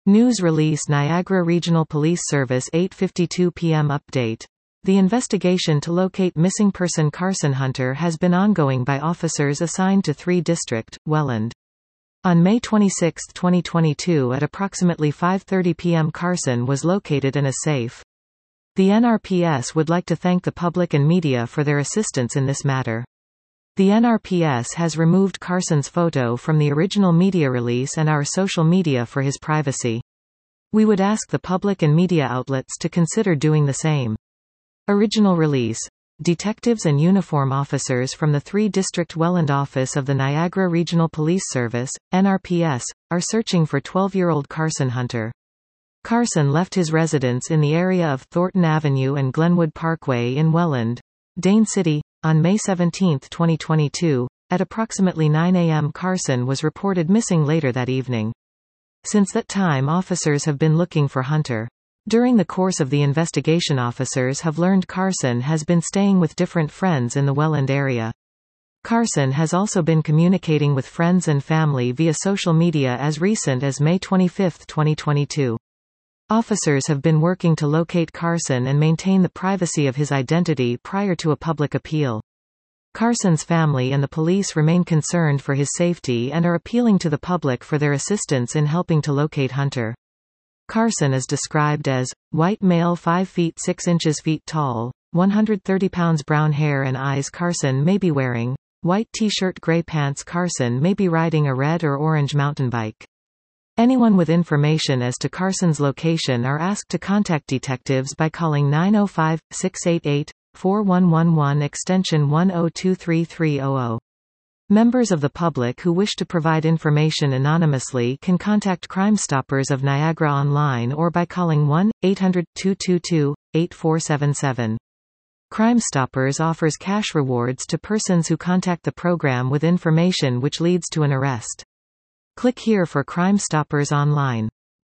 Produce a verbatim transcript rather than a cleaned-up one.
News release Niagara Regional Police Service eight fifty-two p m update. The investigation to locate missing person Carson Hunter has been ongoing by officers assigned to three District, Welland. On May twenty-sixth twenty twenty-two at approximately five thirty p m Carson was located in a safe. The N R P S would like to thank the public and media for their assistance in this matter. The N R P S has removed Carson's photo from the original media release and our social media for his privacy. We would ask the public and media outlets to consider doing the same. Original release. Detectives and uniform officers from the three District Welland Office of the Niagara Regional Police Service, N R P S, are searching for twelve-year-old Carson Hunter. Carson left his residence in the area of Thornton Avenue and Glenwood Parkway in Welland, Dane City, on May seventeenth twenty twenty-two. At approximately nine a m Carson was reported missing later that evening. Since that time officers have been looking for Hunter. During the course of the investigation officers have learned Carson has been staying with different friends in the Welland area. Carson has also been communicating with friends and family via social media as recent as May twenty-fifth twenty twenty-two. Officers have been working to locate Carson and maintain the privacy of his identity prior to a public appeal. Carson's family and the police remain concerned for his safety and are appealing to the public for their assistance in helping to locate Hunter. Carson is described as white male five feet six inches feet tall, one hundred thirty pounds, brown hair and eyes. Carson may be wearing white t-shirt, gray pants. Carson may be riding a red or orange mountain bike. Anyone with information as to Carson's location are asked to contact detectives by calling nine oh five, six eight eight, four one one one extension one oh two three three hundred. Members of the public who wish to provide information anonymously can contact Crime Stoppers of Niagara online or by calling one eight hundred, two two two, eight four seven seven. Crime Stoppers offers cash rewards to persons who contact the program with information which leads to an arrest. Click here for Crime Stoppers online.